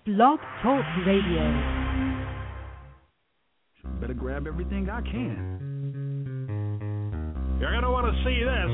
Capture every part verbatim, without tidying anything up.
Blog Talk Radio. Better grab everything I can. You're gonna want to see this.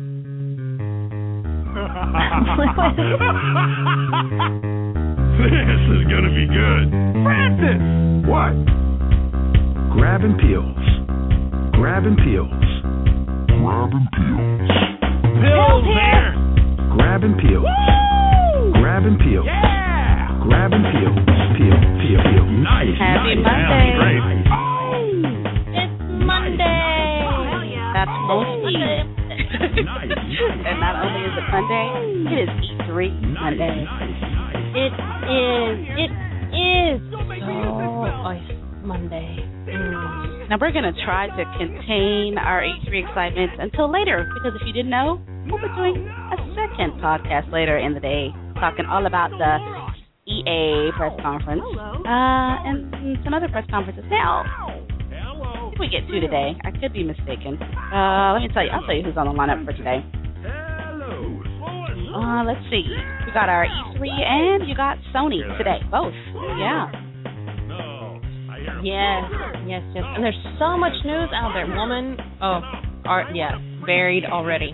This is gonna be good. Francis! What? Grabbing peels. Grabbing peels. Grabbing peels. Pills here! Grabbing peels. Woo! Grabbing peels. Yeah! Grabbing peels. Peel, peel, peel. Nice. Happy nice. Monday. Great. It's Monday. Oh, yeah. That's most E. Nice. And not only is it Monday, it is E three Monday. It is. It is. Oh, it's Monday. Mm. Now we're going to try to contain our E three excitement until later, because if you didn't know, we'll be doing a second podcast later in the day, talking all about the E A press conference uh, and some other press conferences. Now, if we get two today, I could be mistaken. Uh, let me tell you, I'll tell you who's on the lineup for today. Uh, let's see. We got our E three and you got Sony today, both. Yeah. Yes, yes, yes. And there's so much news out there. Woman, oh, art, yeah, buried already.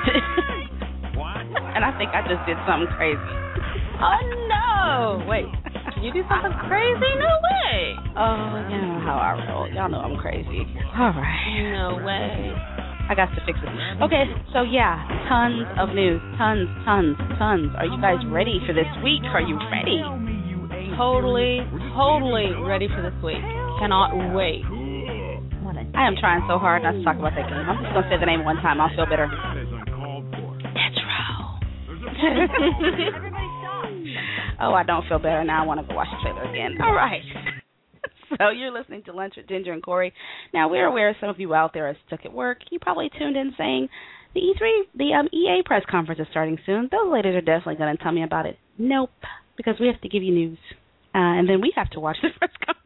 And I think I just did something crazy. Oh, no. Wait, did you do something crazy? No way. Oh, you know how I roll. Y'all know I'm crazy. All right. No way. I got to fix it. Okay, so yeah, tons of news. Tons, tons, tons. Are you guys ready for this week? Are you ready? Totally, totally ready for this week. Cannot wait. I am trying so hard not to talk about that game. I'm just going to say the name one time. I'll feel better. Metro. Oh, I don't feel better now. I want to go watch the trailer again. All right. So you're listening to Lunch with Ginger and Corey. Now, we're aware some of you out there are stuck at work. You probably tuned in saying the E three, the um, E A press conference is starting soon. Those ladies are definitely going to tell me about it. Nope, because we have to give you news. Uh, and then we have to watch the press conference.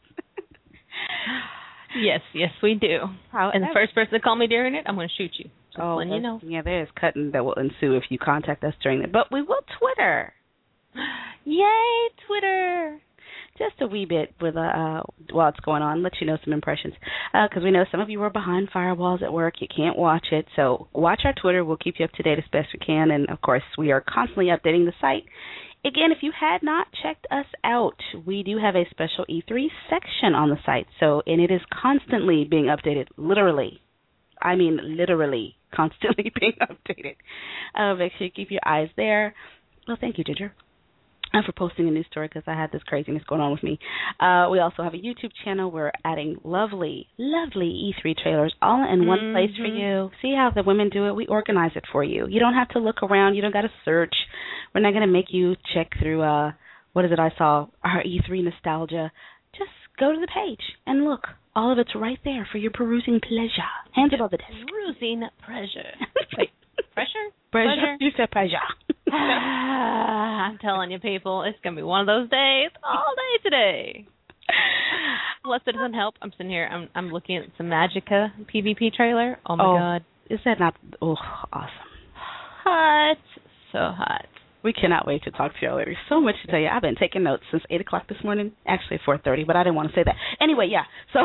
Yes, yes, we do. However, and the first person to call me during it, I'm going to shoot you. Just oh, letting you know. Yeah, there is cutting that will ensue if you contact us during it. But we will Twitter. Yay, Twitter. Just a wee bit with uh, uh while it's going on, let you know some impressions. Because uh, we know some of you are behind firewalls at work. You can't watch it. So watch our Twitter. We'll keep you up to date as best we can. And, of course, we are constantly updating the site. Again, if you had not checked us out, we do have a special E three section on the site. So, and it is constantly being updated, literally. I mean, literally, constantly being updated. Uh, make sure you keep your eyes there. Well, thank you, Ginger, uh, for posting a news story, because I had this craziness going on with me. Uh, we also have a YouTube channel. We're adding lovely, lovely E three trailers all in one mm-hmm. place for you. See how the women do it? We organize it for you. You don't have to look around. You don't got to search. We're not going to make you check through, uh, what is it I saw, our E three nostalgia. Just go to the page and look. All of it's right there for your perusing pleasure. Hands above the desk. Perusing pleasure. Wait, pressure? Pleasure? You said pleasure. I'm telling you, people, it's going to be one of those days all day today. Unless it doesn't help, I'm sitting here, I'm I'm looking at some Magicka PvP trailer. Oh, my oh, God. Is that not, oh, awesome. Hot. So hot. We cannot wait to talk to y'all later. So much to tell you. I've been taking notes since eight o'clock this morning. Actually, four thirty, but I didn't want to say that. Anyway, yeah, so.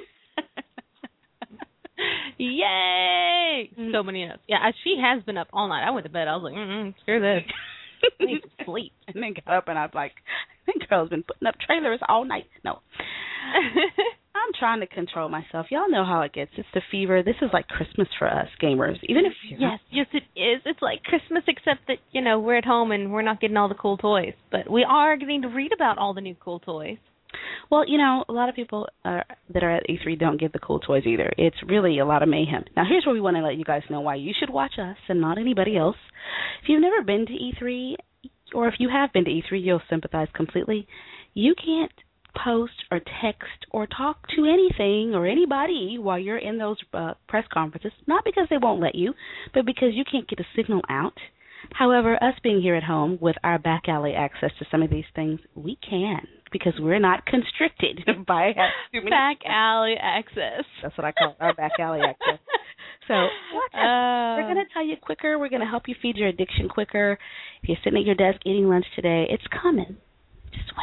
Yay! Mm. So many notes. Yeah, I, she has been up all night. I went to bed. I was like, mm-mm, screw this. I need to sleep. And then got up and I was like, that girl's been putting up trailers all night. No. I'm trying to control myself. Y'all know how it gets. It's the fever. This is like Christmas for us gamers. Even if you're Yes, yes it is. It's like Christmas, except that, you know, we're at home and we're not getting all the cool toys. But we are getting to read about all the new cool toys. Well, you know, a lot of people uh, that are at E three don't get the cool toys either. It's really a lot of mayhem. Now, here's where we want to let you guys know why you should watch us and not anybody else. If you've never been to E three, or if you have been to E three, you'll sympathize completely. You can't post or text or talk to anything or anybody while you're in those uh, press conferences, not because they won't let you, but because you can't get a signal out. However, us being here at home with our back alley access to some of these things, we can, because we're not constricted by too many back alley access. That's what I call our back alley access. So watch us. Uh, we're going to tell you quicker. We're going to help you feed your addiction quicker. If you're sitting at your desk eating lunch today, it's coming. Just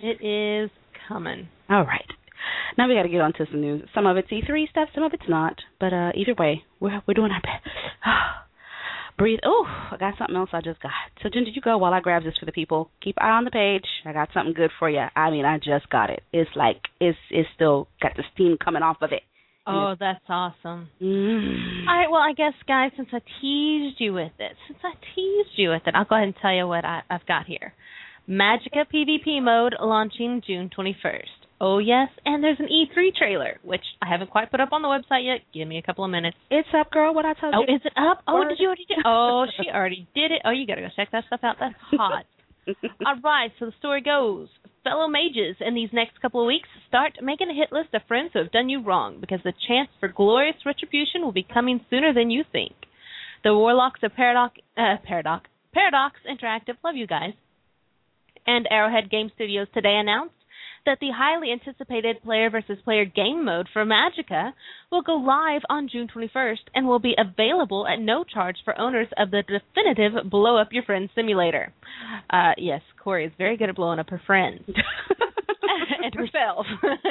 It is coming. All right. Now we got to get on to some news. Some of it's E three stuff, some of it's not. But uh, either way, we're we're doing our best. Breathe. Oh, I got something else I just got. So, Jen, did you go while I grab this for the people? Keep an eye on the page. I got something good for you. I mean, I just got it. It's like, it's it's still got the steam coming off of it. Oh, that's awesome. Mm. All right, well, I guess, guys, since I teased you with it, since I teased you with it, I'll go ahead and tell you what I, I've got here. Magicka PvP mode launching June twenty-first. Oh, yes, and there's an E three trailer, which I haven't quite put up on the website yet. Give me a couple of minutes. It's up, girl. What I told oh, you. Oh, is it up? Oh, did you already do it? Oh, she already did it. Oh, you got to go check that stuff out. That's hot. All right, so the story goes. Fellow mages, in these next couple of weeks, start making a hit list of friends who have done you wrong, because the chance for glorious retribution will be coming sooner than you think. The Warlocks of Paradox, uh, Paradox, Paradox Interactive, love you guys, and Arrowhead Game Studios today announced that the highly anticipated player versus player game mode for Magicka will go live on June twenty-first and will be available at no charge for owners of the definitive Blow Up Your Friends simulator. Uh, yes, Corey is very good at blowing up her friends. And herself.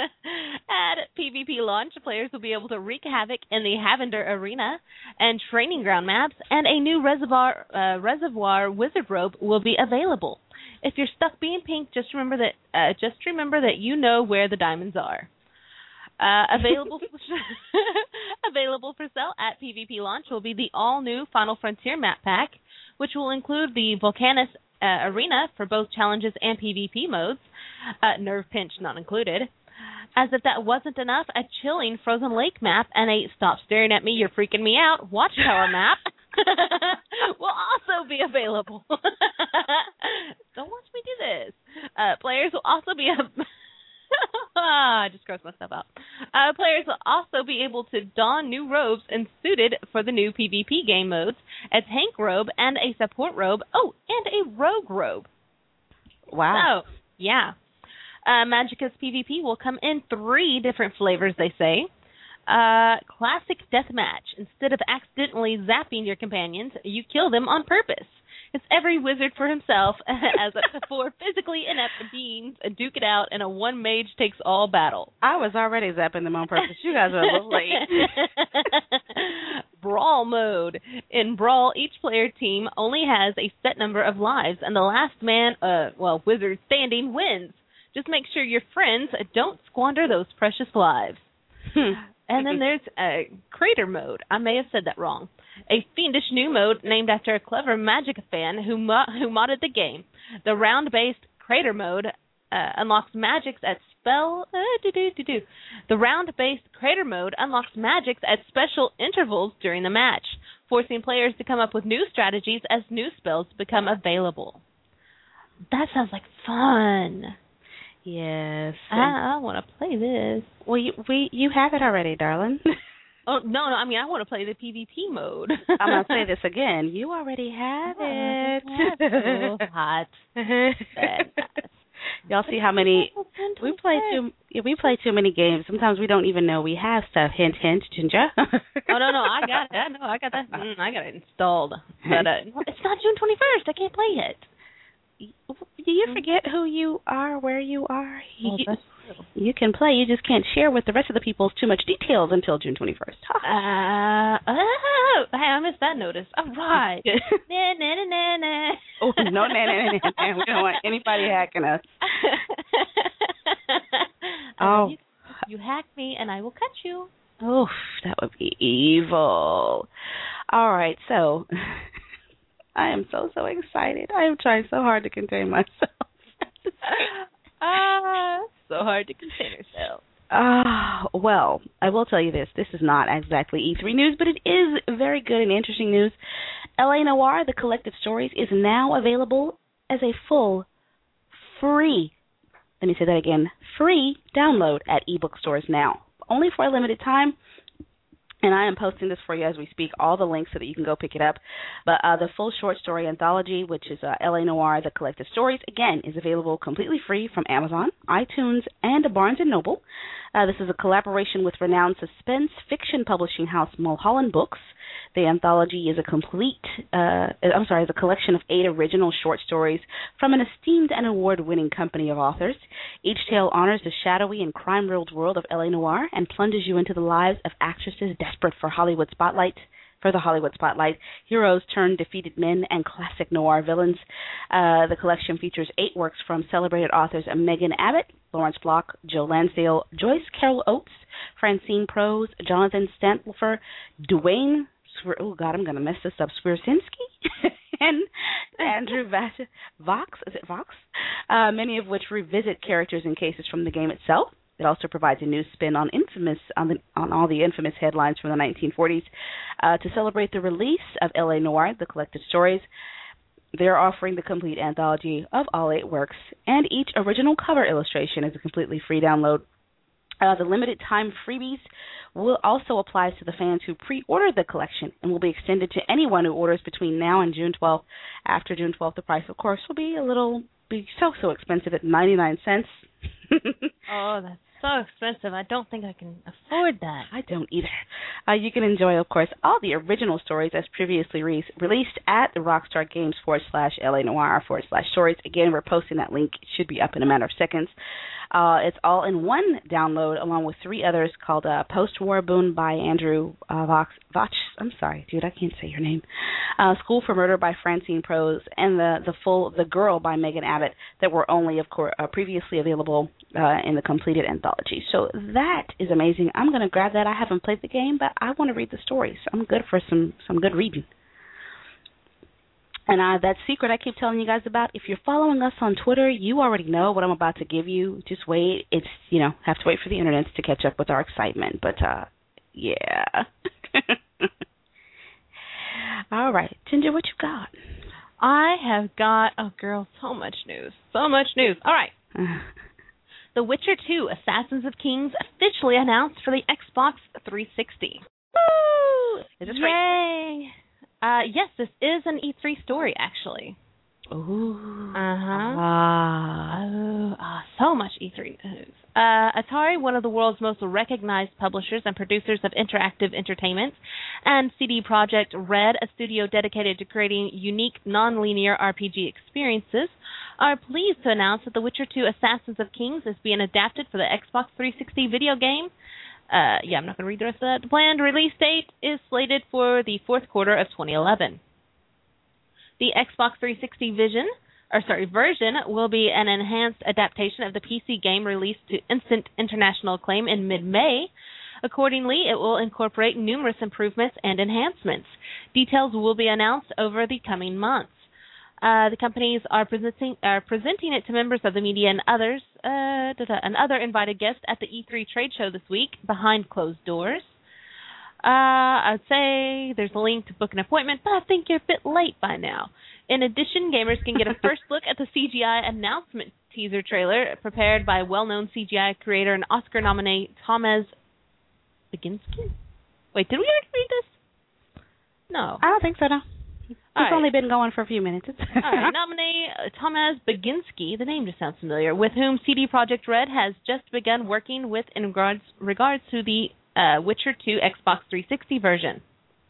At PvP launch, players will be able to wreak havoc in the Havender Arena and training ground maps, and a new reservoir, uh, reservoir wizard robe will be available. If you're stuck being pink, just remember that uh, just remember that you know where the diamonds are. Uh, available available for sale at PvP launch will be the all-new Final Frontier map pack, which will include the Volcanus uh, Arena for both challenges and PvP modes, uh, Nerve Pinch not included. As if that wasn't enough, a chilling Frozen Lake map and a Stop Staring at Me, You're Freaking Me Out Watchtower map will also be available. Don't watch me do this. Uh, players will also be a I just grossed myself out. Uh, players will also be able to don new robes and suited for the new PvP game modes, a tank robe and a support robe. Oh, and a rogue robe. Wow. So, yeah. Uh, Magicka's PvP will come in three different flavors, they say. Uh, classic deathmatch. Instead of accidentally zapping your companions, you kill them on purpose. It's every wizard for himself, as up to four physically inept beings duke it out in a one mage takes all battle. I was already zapping them on purpose. You guys are a little late. Brawl mode. In Brawl, each player team only has a set number of lives, and the last man, uh, well, wizard standing wins. Just make sure your friends don't squander those precious lives. And then there's uh, Crater mode. I may have said that wrong. A fiendish new mode named after a clever Magicka fan who mo- who modded the game. The round-based Crater mode uh, unlocks magics at spell. Uh, doo-doo-doo-doo. The round-based Crater mode unlocks magics at special intervals during the match, forcing players to come up with new strategies as new spells become available. That sounds like fun. Yes. I, I want to play this. Well, you, we you have it already, darling. Oh, no, no, I mean, I want to play the PvP mode. I'm going to say this again. You already have it. That's so hot. Y'all see how many we play too we play too many games. Sometimes we don't even know we have stuff. Hint, hint, Ginger. Oh no, no, I got it. I know, I got that. Mm, I got it installed. But uh, it's not June twenty-first. I can't play it. Do you forget who you are, where you are? Oh, you, that's true. You can play. You just can't share with the rest of the people too much details until June twenty-first. uh, oh, hey, I missed that notice. All right. na, na, na, na, na. Oh, no, na, na, na, na. We don't want anybody hacking us. Oh. You, you hack me and I will cut you. Oh, that would be evil. All right, so I am so, so excited. I am trying so hard to contain myself. Ah, uh, so hard to contain yourself. Ah, uh, well, I will tell you this. This is not exactly E three news, but it is very good and interesting news. L A Noire, The Collective Stories, is now available as a full, free, let me say that again, free download at ebook stores now. Only for a limited time. And I am posting this for you as we speak, all the links so that you can go pick it up. But uh, the full short story anthology, which is uh, L A. Noire, The Collected Stories, again, is available completely free from Amazon, iTunes, and Barnes and Noble. Uh, this is a collaboration with renowned suspense fiction publishing house Mulholland Books. The anthology is a complete, uh, I'm sorry, is a collection of eight original short stories from an esteemed and award-winning company of authors. Each tale honors the shadowy and crime-riddled world of L A. Noire and plunges you into the lives of actresses desperate for Hollywood spotlight, for the Hollywood spotlight, heroes turned defeated men, and classic noir villains. Uh, the collection features eight works from celebrated authors Megan Abbott, Lawrence Block, Joe Lansdale, Joyce Carol Oates, Francine Prose, Jonathan Stantlefer, Dwayne, oh God, I'm going to mess this up, Swierczynski, and Andrew Vash- Vox, is it Vox? Uh, many of which revisit characters and cases from the game itself. It also provides a new spin on infamous on, the, on all the infamous headlines from the nineteen forties. Uh, to celebrate the release of L A. Noire, The Collected Stories, they're offering the complete anthology of all eight works, and each original cover illustration is a completely free download. Uh, the limited time freebies will also apply to the fans who pre-order the collection and will be extended to anyone who orders between now and June twelfth. After June twelfth, the price, of course, will be a little, be so, so expensive at ninety-nine cents. Oh, that's so expensive. I don't think I can afford that. I don't either. Uh, you can enjoy, of course, all the original stories as previously re- released at the Rockstar Games forward slash L A Noire forward slash stories. Again, we're posting that link. It should be up in a matter of seconds. Uh, it's all in one download, along with three others called uh, Post-War Boon by Andrew uh, Vox. Vox. I'm sorry, dude, I can't say your name. Uh, School for Murder by Francine Prose, and the the full The Girl by Megan Abbott that were only, of course, uh, previously available uh, in the completed anthology. So that is amazing. I'm going to grab that. I haven't played the game, but I want to read the stories. So I'm good for some some good reading. And uh, that secret I keep telling you guys about, if you're following us on Twitter, you already know what I'm about to give you. Just wait. It's, you know, have to wait for the internet to catch up with our excitement. But, uh, yeah. All right. Ginger, what you got? I have got, oh, girl, so much news. So much news. All right. The Witcher two Assassins of Kings officially announced for the Xbox three sixty. Woo! Is this Yay! right? Uh, yes, this is an E three story, actually. Ooh. Uh-huh. Ah. Oh, ah, so much E three news. Uh, Atari, one of the world's most recognized publishers and producers of interactive entertainment, and C D Projekt Red, a studio dedicated to creating unique, non-linear R P G experiences, are pleased to announce that The Witcher two Assassins of Kings is being adapted for the Xbox three sixty video game. Uh, yeah, I'm not going to read the rest of that. The planned release date is slated for the fourth quarter of twenty eleven. The Xbox three sixty Vision, or sorry, version will be an enhanced adaptation of the P C game released to instant international acclaim in mid-May. Accordingly, it will incorporate numerous improvements and enhancements. Details will be announced over the coming months. Uh, the companies are presenting are presenting it to members of the media and others uh, da, da, and other invited guests at the E three trade show this week behind closed doors. Uh, I would say there's a link to book an appointment, but I think you're a bit late by now. In addition, gamers can get a first look at the C G I announcement teaser trailer prepared by well-known C G I creator and Oscar nominee Tomasz Baginski. Wait, did we already read this? No. I don't think so, no. It's right. only been going for a few minutes. All right, nominee uh, Tomasz Baginski, the name just sounds familiar, with whom C D Projekt Red has just begun working with in regards, regards to the uh, Witcher two Xbox three sixty version.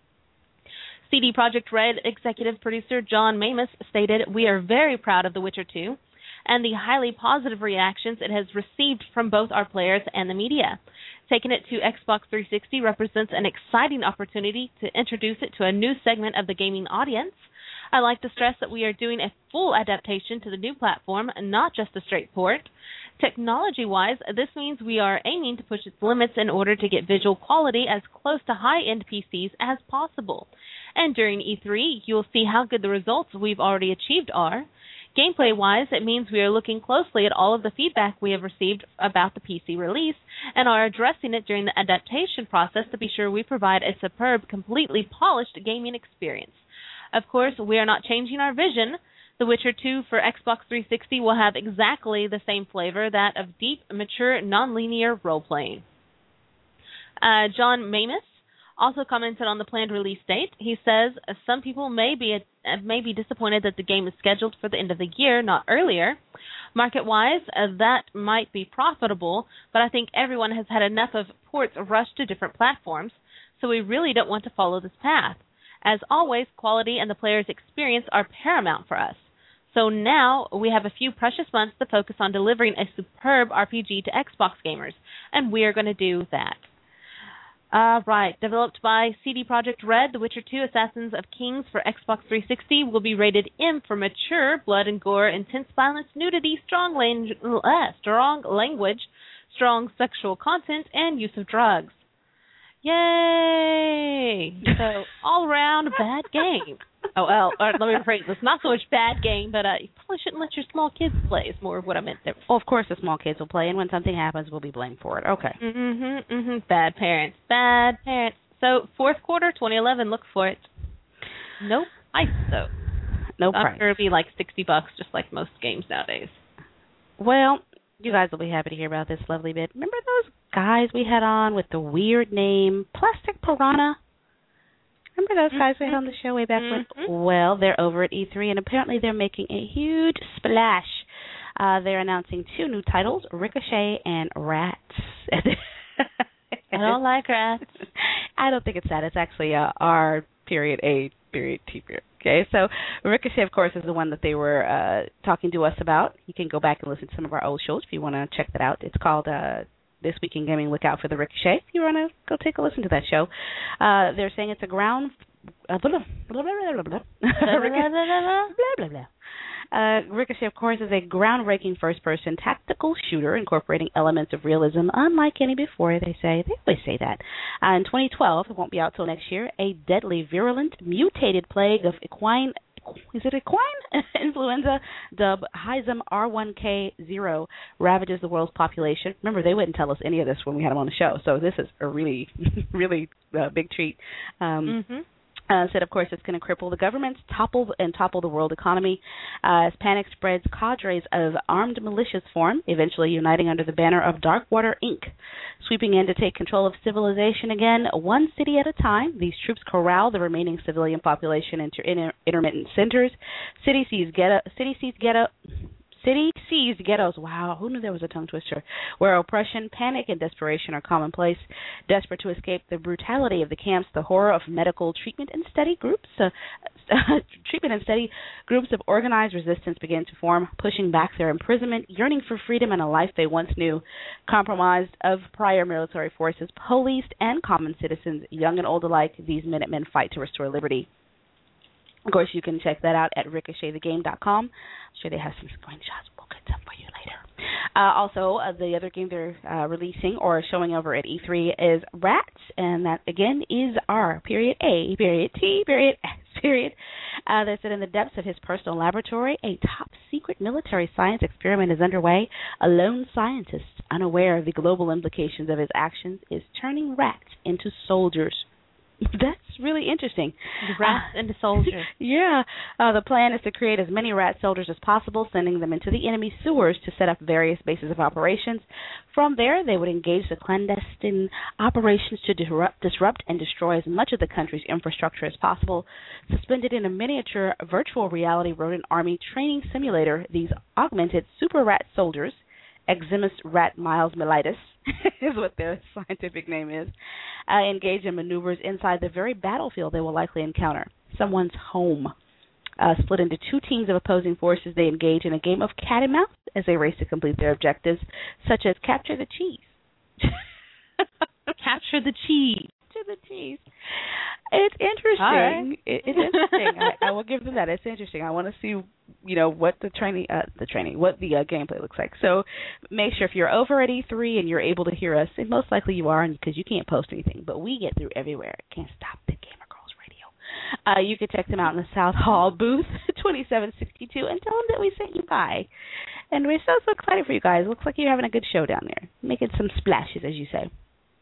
C D Projekt Red executive producer John Mamus stated, "We are very proud of The Witcher two and the highly positive reactions it has received from both our players and the media. Taking it to Xbox three sixty represents an exciting opportunity to introduce it to a new segment of the gaming audience. I'd like to stress that we are doing a full adaptation to the new platform, not just a straight port. Technology-wise, this means we are aiming to push its limits in order to get visual quality as close to high-end P Cs as possible. And during E three, you'll see how good the results we've already achieved are. Gameplay-wise, it means we are looking closely at all of the feedback we have received about the P C release and are addressing it during the adaptation process to be sure we provide a superb, completely polished gaming experience. Of course, we are not changing our vision. The Witcher two for Xbox three sixty will have exactly the same flavor, that of deep, mature, non-linear role-playing." Uh, John Mamus Also commented on the planned release date. He says some people may be uh, may be disappointed that the game is scheduled for the end of the year, not earlier. Market-wise, uh, that might be profitable, but I think everyone has had enough of ports rushed to different platforms, so we really don't want to follow this path. As always, quality and the player's experience are paramount for us. So now we have a few precious months to focus on delivering a superb R P G to Xbox gamers, and we are going to do that. Uh, right. Developed by C D Projekt Red, The Witcher two Assassins of Kings for Xbox three sixty will be rated M for mature, blood and gore, intense violence, nudity, strong, lang- uh, strong language, strong sexual content, and use of drugs. Yay! So, all-around bad game. Oh, well, or let me rephrase this. Not so much bad game, but uh, you probably shouldn't let your small kids play is more of what I meant there. Well, of course the small kids will play, and when something happens, we'll be blamed for it. Okay. Mm-hmm, mm-hmm. Bad parents. Bad parents. So, fourth quarter, twenty eleven, look for it. Nope. I so. No I'm price. sure it'll be like sixty bucks, just like most games nowadays. Well, you guys will be happy to hear about this lovely bit. Remember those guys we had on with the weird name, Plastic Piranha? Remember those guys we had on the show way back mm-hmm. when? Well, they're over at E three, and apparently they're making a huge splash. Uh, they're announcing two new titles, Ricochet and Rats. I don't like rats. I don't think it's that. It's actually uh, R period A period T period. Okay, so Ricochet, of course, is the one that they were uh, talking to us about. You can go back and listen to some of our old shows if you want to check that out. It's called uh, This Week in Gaming. Look out for the Ricochet. If you want to go take a listen to that show. Uh, they're saying it's a ground... Uh, blah, blah, blah, blah, blah, blah. blah, blah, blah. Uh, Ricochet, of course, is a groundbreaking first-person tactical shooter incorporating elements of realism unlike any before, they say. They always say that. Uh, in twenty twelve, it won't be out till next year, a deadly, virulent, mutated plague of equine... Is it equine? Influenza, dubbed Hizum R one K zero, ravages the world's population. Remember, they wouldn't tell us any of this when we had them on the show, so this is a really, really uh, big treat. Um, mm-hmm. Uh, said, of course, it's going to cripple the governments, topple and topple the world economy. Uh, as panic spreads, cadres of armed militias form, eventually uniting under the banner of Darkwater Incorporated. Sweeping in to take control of civilization again, one city at a time. These troops corral the remaining civilian population into inter- intermittent centers. City sees ghetto. City sees ghetto. City seized ghettos, wow, who knew there was a tongue twister, where oppression, panic, and desperation are commonplace. Desperate to escape the brutality of the camps, the horror of medical treatment and study groups, uh, treatment and study groups of organized resistance begin to form, pushing back their imprisonment, yearning for freedom and a life they once knew. Compromised of prior military forces, policed, and common citizens, young and old alike, these Minutemen fight to restore liberty. Of course, you can check that out at ricochet the game dot com. I'm sure they have some screenshots. We'll get some for you later. Uh, also, uh, the other game they're uh, releasing or showing over at E three is Rats, and that, again, is R, period A, period T, period S, period. Uh, they said in the depths of his personal laboratory, a top-secret military science experiment is underway. A lone scientist, unaware of the global implications of his actions, is turning rats into soldiers. That's really interesting. Rats uh, into soldiers. Yeah. Uh, the plan is to create as many rat soldiers as possible, sending them into the enemy sewers to set up various bases of operations. From there, they would engage the clandestine operations to disrupt, disrupt and destroy as much of the country's infrastructure as possible. Suspended in a miniature virtual reality rodent army training simulator, these augmented super rat soldiers, Eximus rat miles mellitus is what their scientific name is, uh, engage in maneuvers inside the very battlefield they will likely encounter, someone's home. Uh, split into two teams of opposing forces, they engage in a game of cat and mouse as they race to complete their objectives, such as capture the cheese. Capture the cheese. Capture the cheese. It's interesting. Right. It, it's interesting. I, I will give them that. It's interesting. I want to see, you know, what the training, uh, the training, what the uh, gameplay looks like. So make sure if you're over at E three and you're able to hear us, and most likely you are, because you can't post anything, but we get through everywhere. Can't stop the Gamer Girls Radio. Uh, you can check them out in the South Hall booth, twenty-seven sixty-two, and tell them that we sent you by. And we're so so excited for you guys. Looks like you're having a good show down there, making some splashes, as you say.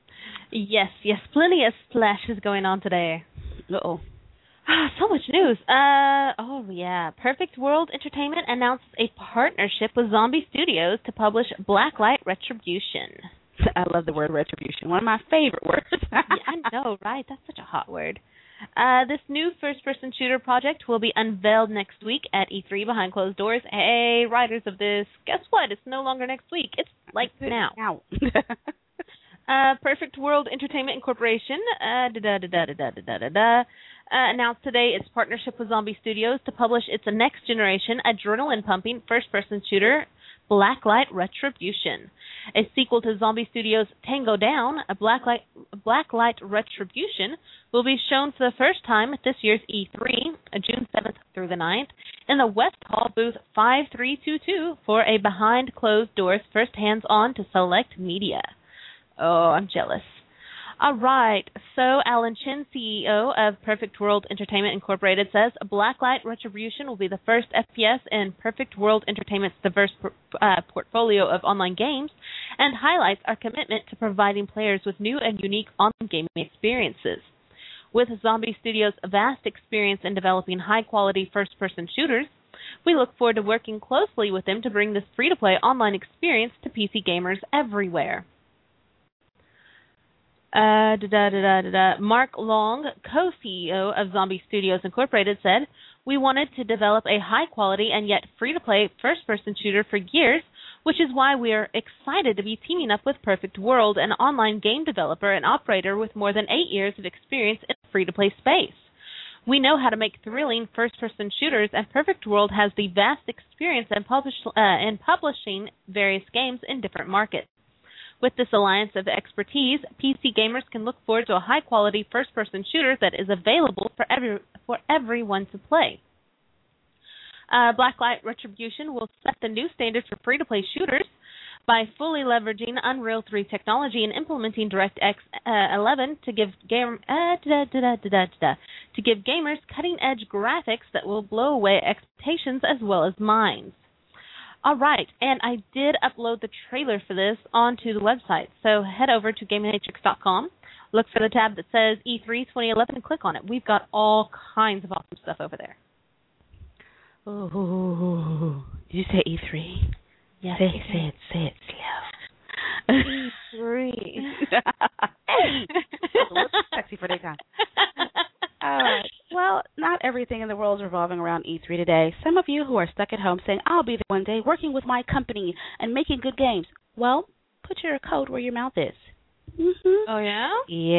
Yes, yes, plenty of splashes going on today. Uh-oh. Ah, so much news. Uh, oh, yeah. Perfect World Entertainment announced a partnership with Zombie Studios to publish Blacklight Retribution. I love the word retribution. One of my favorite words. Yeah, I know, right? That's such a hot word. Uh, this new first-person shooter project will be unveiled next week at E three behind closed doors. Hey, writers of this, guess what? It's no longer next week. It's like now. Now. uh, Perfect World Entertainment Incorporation uh, da, da, da, da, da, da, da, da, uh, announced today its partnership with Zombie Studios to publish its next-generation, adrenaline-pumping first-person shooter, Blacklight Retribution. A sequel to Zombie Studios' Tango Down, a Blacklight, Blacklight Retribution will be shown for the first time at this year's E three, June seventh through the ninth, in the West Hall booth five three two two for a behind closed doors first hands-on to select media. Oh, I'm jealous. All right, so Alan Chin, C E O of Perfect World Entertainment Incorporated, says Blacklight Retribution will be the first F P S in Perfect World Entertainment's diverse uh, portfolio of online games and highlights our commitment to providing players with new and unique online gaming experiences. With Zombie Studios' vast experience in developing high-quality first-person shooters, we look forward to working closely with them to bring this free-to-play online experience to P C gamers everywhere. Uh, da, da, da, da, da. Mark Long, co-C E O of Zombie Studios Incorporated, said, "We wanted to develop a high-quality and yet free-to-play first-person shooter for years, which is why we are excited to be teaming up with Perfect World, an online game developer and operator with more than eight years of experience in the free-to-play space. We know how to make thrilling first-person shooters, and Perfect World has the vast experience in, publish, uh, in publishing various games in different markets. With this alliance of expertise, P C gamers can look forward to a high-quality first-person shooter that is available for every for everyone to play. Uh, Blacklight Retribution will set the new standard for free-to-play shooters by fully leveraging Unreal three technology and implementing DirectX uh, eleven to give game uh, da, da, da, da, da, da, to give gamers cutting-edge graphics that will blow away expectations as well as minds." All right, and I did upload the trailer for this onto the website, so head over to GameMatrix dot com, look for the tab that says E three twenty eleven, and click on it. We've got all kinds of awesome stuff over there. Oh, did you say E three? Yes. Say it, say it, say it slow. E three. Hey, that's a little sexy for their time. All right. Well, not everything in the world is revolving around E three today. Some of you who are stuck at home saying, "I'll be there one day working with my company and making good games." Well, put your code where your mouth is. Mm-hmm. Oh, yeah?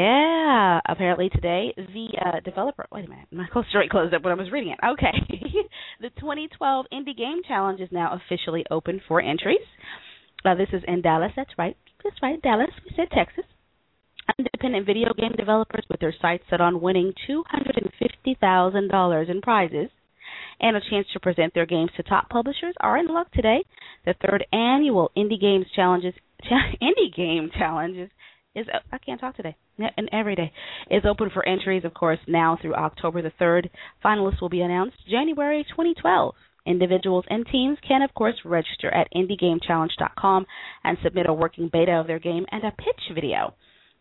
Yeah. Apparently today, the uh, developer... Wait a minute. My story closed up when I was reading it. Okay. The twenty twelve Indie Game Challenge is now officially open for entries. Uh, this is in Dallas. That's right. That's right, Dallas. We said Texas. Independent video game developers with their sights set on winning two hundred fifty thousand dollars in prizes and a chance to present their games to top publishers are in luck today. The third annual Indie Games Challenges, Indie Game Challenges is, I can't talk today, and every day, is open for entries, of course, now through October the third. Finalists will be announced January twenty twelve. Individuals and teams can, of course, register at indie game challenge dot com and submit a working beta of their game and a pitch video.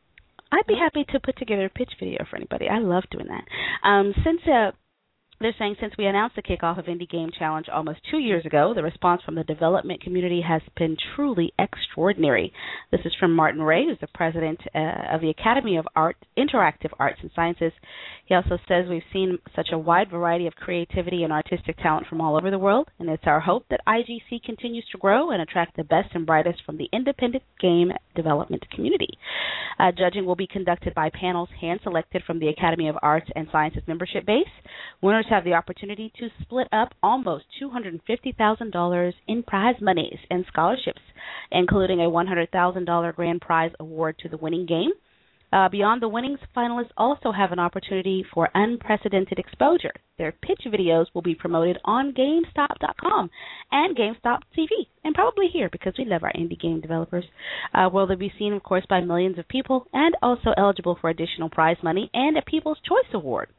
I'd be happy to put together a pitch video for anybody. I love doing that. Um, since uh, they're saying since we announced the kickoff of Indie Game Challenge almost two years ago, the response from the development community has been truly extraordinary. This is from Martin Ray, who's the president uh, of the Academy of Art, Interactive Arts and Sciences. He also says we've seen such a wide variety of creativity and artistic talent from all over the world, and it's our hope that I G C continues to grow and attract the best and brightest from the independent game development community. Uh, judging will be conducted by panels hand-selected from the Academy of Arts and Sciences membership base. Winners have the opportunity to split up almost two hundred fifty thousand dollars in prize monies and scholarships, including a one hundred thousand dollars grand prize award to the winning game. Uh, beyond the winnings, finalists also have an opportunity for unprecedented exposure. Their pitch videos will be promoted on GameStop dot com and GameStop T V, and probably here because we love our indie game developers. Uh, where they'll be seen, of course, by millions of people and also eligible for additional prize money and a People's Choice Award.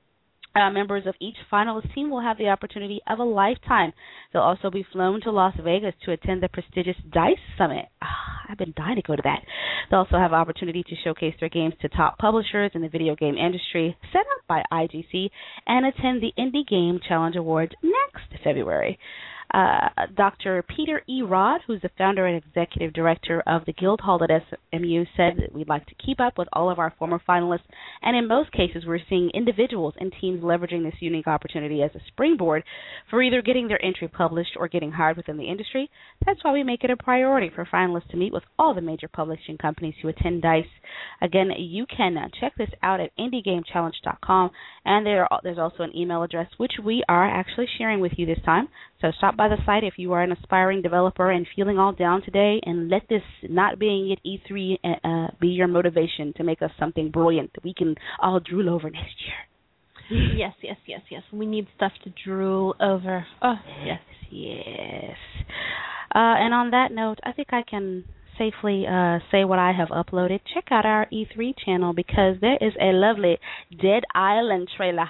Uh, members of each finalist team will have the opportunity of a lifetime. They'll also be flown to Las Vegas to attend the prestigious DICE Summit. Oh, I've been dying to go to that. They'll also have opportunity to showcase their games to top publishers in the video game industry set up by I G C and attend the Indie Game Challenge Awards next February. Uh, Doctor Peter E. Rod, who's the founder and executive director of the Guildhall at S M U, said that we'd like to keep up with all of our former finalists, and in most cases we're seeing individuals and teams leveraging this unique opportunity as a springboard for either getting their entry published or getting hired within the industry. That's why we make it a priority for finalists to meet with all the major publishing companies who attend DICE. Again, you can uh, check this out at indie game challenge dot com, and there, there's also an email address which we are actually sharing with you this time. So stop by the site if you are an aspiring developer and feeling all down today, and let this not being at E three uh, be your motivation to make us something brilliant that we can all drool over next year. Yes, yes, yes, yes. We need stuff to drool over. Oh, yes, yes. Uh, and on that note, I think I can safely uh, say what I have uploaded. Check out our E three channel because there is a lovely Dead Island trailer.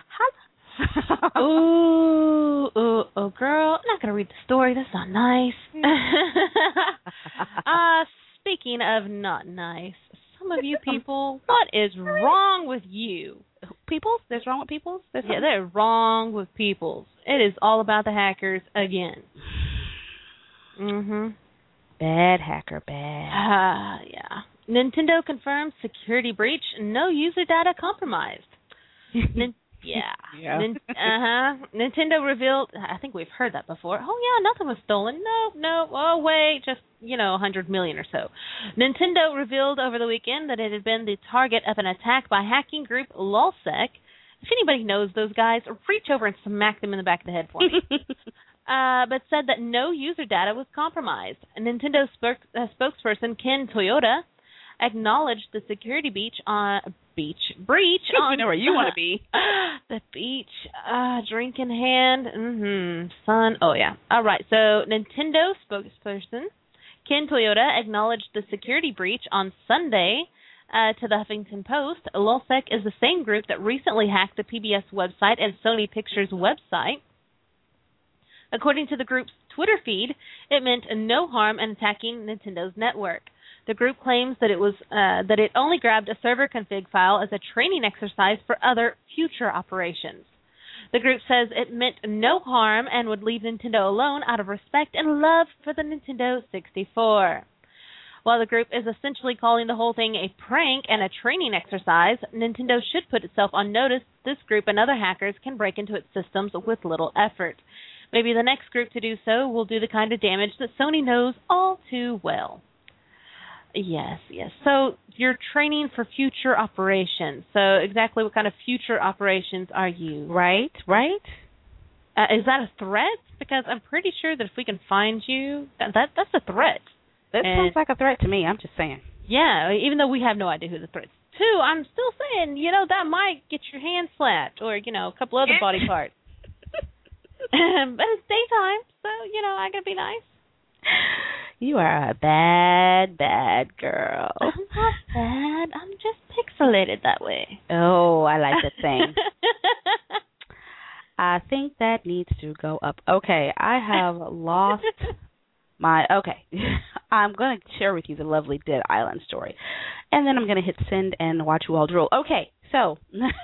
ooh, ooh, oh, girl, I'm not going to read the story. That's not nice. uh, speaking of not nice, some of you people, what is wrong with you? Peoples? There's wrong with Peoples? There's yeah, they're wrong with Peoples. It is all about the hackers again. Mm-hmm. Bad hacker, bad. Ah, uh, yeah. Nintendo confirms security breach, no user data compromised. Nin- yeah. yeah. Nin- uh-huh. Nintendo revealed, I think we've heard that before. Oh, yeah, nothing was stolen. No, no, oh, wait, just, you know, one hundred million or so. Nintendo revealed over the weekend that it had been the target of an attack by hacking group LulzSec. If anybody knows those guys, reach over and smack them in the back of the head for me. Uh, but said that no user data was compromised. A Nintendo spok- uh, spokesperson Ken Toyota acknowledged the security breach on beach breach on. You know where you want to be. The beach, uh, drink in hand, mm-hmm, sun. Oh yeah. All right. So Nintendo spokesperson Ken Toyota acknowledged the security breach on Sunday. Uh, to the Huffington Post, LulzSec is the same group that recently hacked the P B S website and Sony Pictures website. According to the group's Twitter feed, it meant no harm in attacking Nintendo's network. The group claims that it was uh, that it only grabbed a server config file as a training exercise for other future operations. The group says it meant no harm and would leave Nintendo alone out of respect and love for the Nintendo sixty-four. While the group is essentially calling the whole thing a prank and a training exercise, Nintendo should put itself on notice this group and other hackers can break into its systems with little effort. Maybe the next group to do so will do the kind of damage that Sony knows all too well. Yes, yes. So you're training for future operations. So exactly what kind of future operations are you? Right, right. Uh, is that a threat? Because I'm pretty sure that if we can find you, that, that that's a threat. That and, sounds like a threat to me. I'm just saying. Yeah, even though we have no idea who the threat's to, I'm still saying, you know, that might get your hand slapped or, you know, a couple other body parts. But it's daytime, so, you know, I gotta be nice. You are a bad, bad girl. I'm not bad. I'm just pixelated that way. Oh, I like that thing. I think that needs to go up. Okay, I have lost my... Okay, I'm going to share with you the lovely Dead Island story. And then I'm going to hit send and watch you all drool. Okay, so...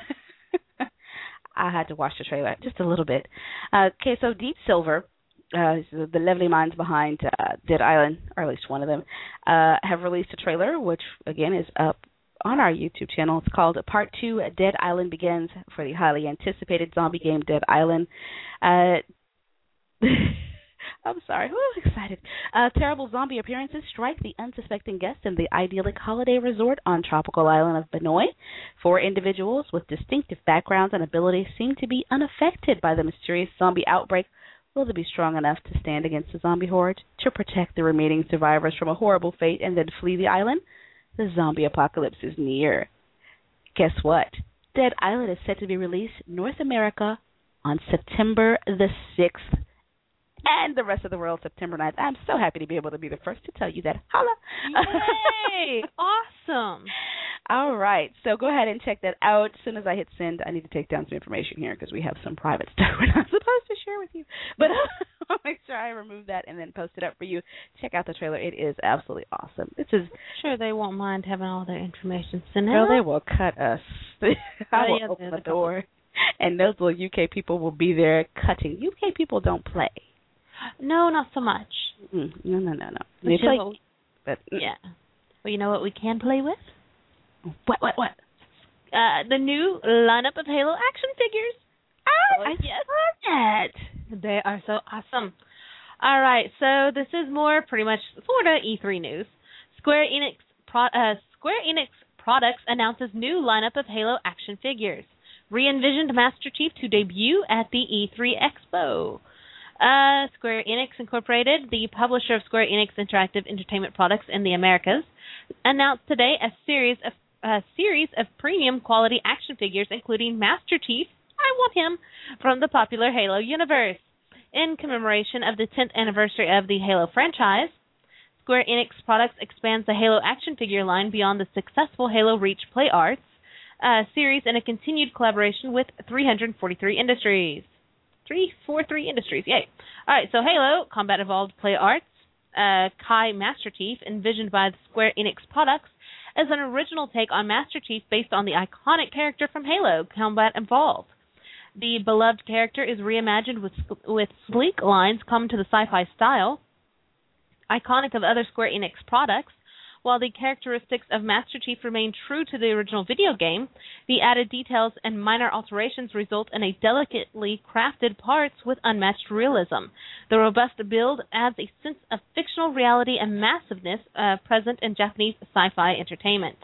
I had to watch the trailer just a little bit. Uh, okay, so Deep Silver, uh, the lovely minds behind uh, Dead Island, or at least one of them, uh, have released a trailer, which, again, is up on our YouTube channel. It's called Part two, Dead Island Begins, for the highly anticipated zombie game Dead Island. Uh, I'm sorry, who was excited? Uh, terrible zombie appearances strike the unsuspecting guests in the idyllic holiday resort on tropical island of Benoi. Four individuals with distinctive backgrounds and abilities seem to be unaffected by the mysterious zombie outbreak. Will they be strong enough to stand against the zombie horde, to protect the remaining survivors from a horrible fate and then flee the island? The zombie apocalypse is near. Guess what? Dead Island is set to be released in North America on September the sixth. And the rest of the world, September ninth. I'm so happy to be able to be the first to tell you that. Holla! Yay! Awesome! All right. So go ahead and check that out. As soon as I hit send, I need to take down some information here because we have some private stuff we're not supposed to share with you. But I'll make sure I remove that and then post it up for you. Check out the trailer. It is absolutely awesome. This is sure they won't mind having all their information sent out. Well, they will cut us. I will yeah, open the door, and those little U K people will be there cutting. U K people don't play. No, not so much. Mm, no, no, no, no. But It's you like, know what- but, mm, yeah. Well, you know what we can play with? what, what, what? Uh, the new lineup of Halo action figures. Oh, Oh, I yes. saw that. They are so awesome. All right, so this is more pretty much sort of E three news. Square Enix Pro- uh, Square Enix Products announces new lineup of Halo action figures. Re-envisioned Master Chief to debut at the E three Expo. Uh, Square Enix Incorporated, the publisher of Square Enix Interactive Entertainment Products in the Americas, announced today a series of a series of premium quality action figures, including Master Chief. I want him from the popular Halo universe. In commemoration of the tenth anniversary of the Halo franchise, Square Enix Products expands the Halo action figure line beyond the successful Halo Reach Play Arts uh, series in a continued collaboration with three forty-three Industries. three forty-three Industries, yay. All right, so Halo Combat Evolved Play Arts, uh, Kai Master Chief, envisioned by the Square Enix Products, as an original take on Master Chief based on the iconic character from Halo Combat Evolved. The beloved character is reimagined with with sleek lines come to the sci-fi style, iconic of other Square Enix products. While the characteristics of Master Chief remain true to the original video game, the added details and minor alterations result in a delicately crafted parts with unmatched realism. The robust build adds a sense of fictional reality and massiveness uh, present in Japanese sci-fi entertainment.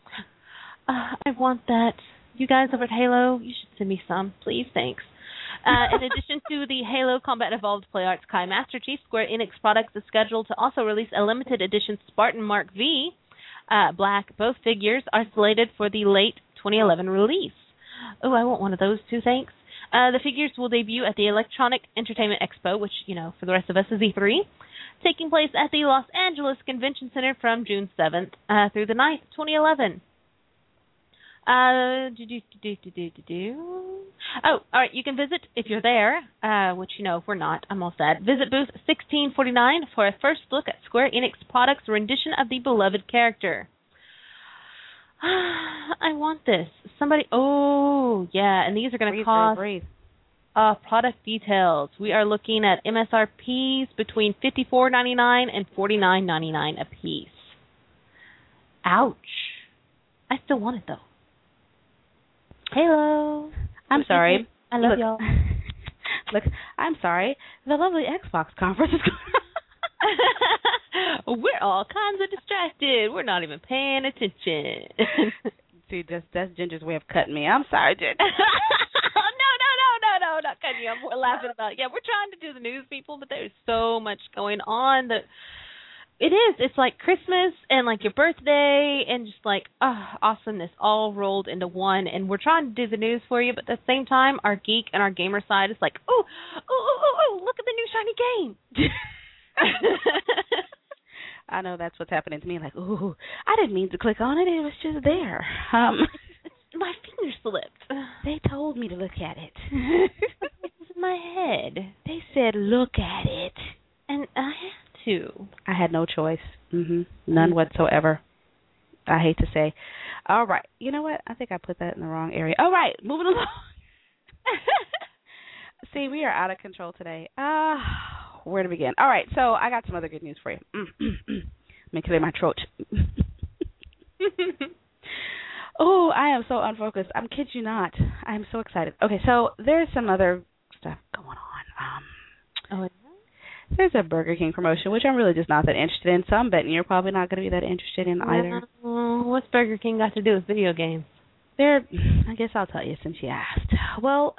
Uh, I want that. You guys over at Halo, you should send me some, please. Thanks. Uh, in addition to the Halo Combat Evolved Play Arts Kai Master Chief, Square Enix Products is scheduled to also release a limited edition Spartan Mark V uh, Black. Both figures are slated for the late twenty eleven release. Oh, I want one of those too, thanks. Uh, the figures will debut at the Electronic Entertainment Expo, which, you know, for the rest of us is E three, taking place at the Los Angeles Convention Center from June seventh uh, through the ninth, twenty eleven. Uh, do, do, do, do, do, do, do. Oh, all right. You can visit, if you're there, uh, which, you know, if we're not, I'm all sad. Visit booth sixteen forty-nine for a first look at Square Enix Products' rendition of the beloved character. I want this. Somebody, oh, yeah, and these are going to cost breathe. Uh, product details. We are looking at M S R Ps between fifty-four ninety-nine and forty-nine ninety-nine a piece. Ouch. I still want it, though. Halo. I'm sorry. I love Look, y'all. Look, I'm sorry. The lovely Xbox conference is going on. We're all kinds of distracted. We're not even paying attention. See, that's, that's Ginger's way of cutting me. I'm sorry, Ginger. no, no, no, no, no, not cutting you. I'm we're laughing about, yeah, we're trying to do the news, people, but there's so much going on that it is. It's like Christmas and like your birthday and just like oh, awesomeness all rolled into one. And we're trying to do the news for you, but at the same time, our geek and our gamer side is like, oh, oh, oh, oh, oh, look at the new shiny game. I know that's what's happening to me. Like, ooh, I didn't mean to click on it. It was just there. Um, my finger slipped. They told me to look at it. It's in my head. They said, look at it. And I had to. I had no choice. Mm-hmm. None whatsoever. I hate to say. All right. You know what? I think I put that in the wrong area. All right. Moving along. See, we are out of control today. Ah. Uh, Where to begin? All right, so I got some other good news for you. Let me clear my throat. Oh, I am so unfocused. I'm kid you not. I'm so excited. Okay, so there's some other stuff going on. Um, oh, there's a Burger King promotion, which I'm really just not that interested in. So I'm betting you're probably not going to be that interested in either. Uh, what's Burger King got to do with video games? They're, I guess I'll tell you since you asked. Well,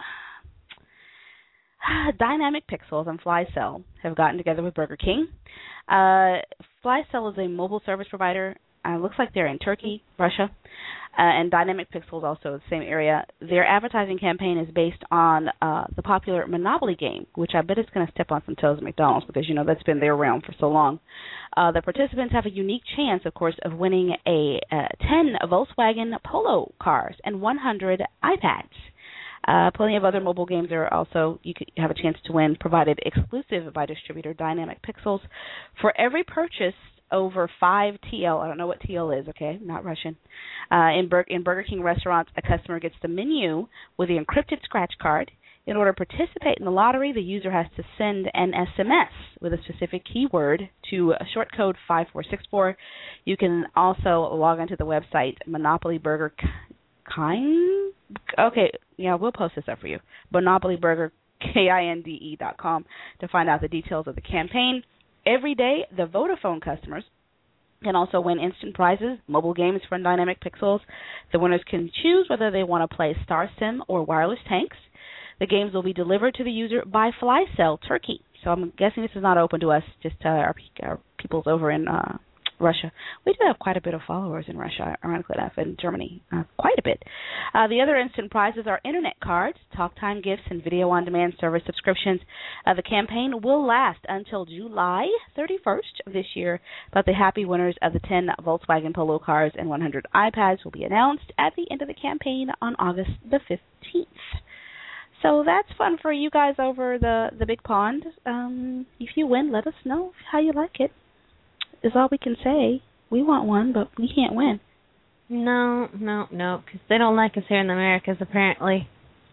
Dynamic Pixels and Flycell have gotten together with Burger King. Uh, Flycell is a mobile service provider. Uh, looks like they're in Turkey, Russia, uh, and Dynamic Pixels also in the same area. Their advertising campaign is based on uh, the popular Monopoly game, which I bet is going to step on some toes at McDonald's because, you know, that's been their realm for so long. Uh, the participants have a unique chance, of course, of winning a uh, ten Volkswagen Polo cars and one hundred iPads. Uh, plenty of other mobile games are also, you could have a chance to win, provided exclusive by distributor Dynamic Pixels. For every purchase over five T L, I don't know what T L is, okay, not Russian, uh, in, Bur- in Burger King restaurants, a customer gets the menu with the encrypted scratch card, In order to participate in the lottery, the user has to send an S M S with a specific keyword to short code five four six four. You can also log onto the website Monopoly Burger Kind. Okay, yeah, we'll post this up for you. Monopoly Burger K I N D E dot com to find out the details of the campaign. Every day, the Vodafone customers can also win instant prizes, mobile games from Dynamic Pixels. The winners can choose whether they want to play Star Sim or Wireless Tanks. The games will be delivered to the user by FlyCell Turkey. So I'm guessing this is not open to us, just to our, our peoples over in uh, Russia. We do have quite a bit of followers in Russia, ironically enough, in Germany, uh, quite a bit. Uh, the other instant prizes are internet cards, talk time gifts, and video-on-demand service subscriptions. Uh, the campaign will last until July thirty-first of this year, but the happy winners of the ten Volkswagen Polo cars and one hundred iPads will be announced at the end of the campaign on August the fifteenth. So that's fun for you guys over the, the big pond. Um, if you win, let us know how you like it. Is all we can say. We want one, but we can't win. No, no, no, because they don't like us here in the Americas, apparently.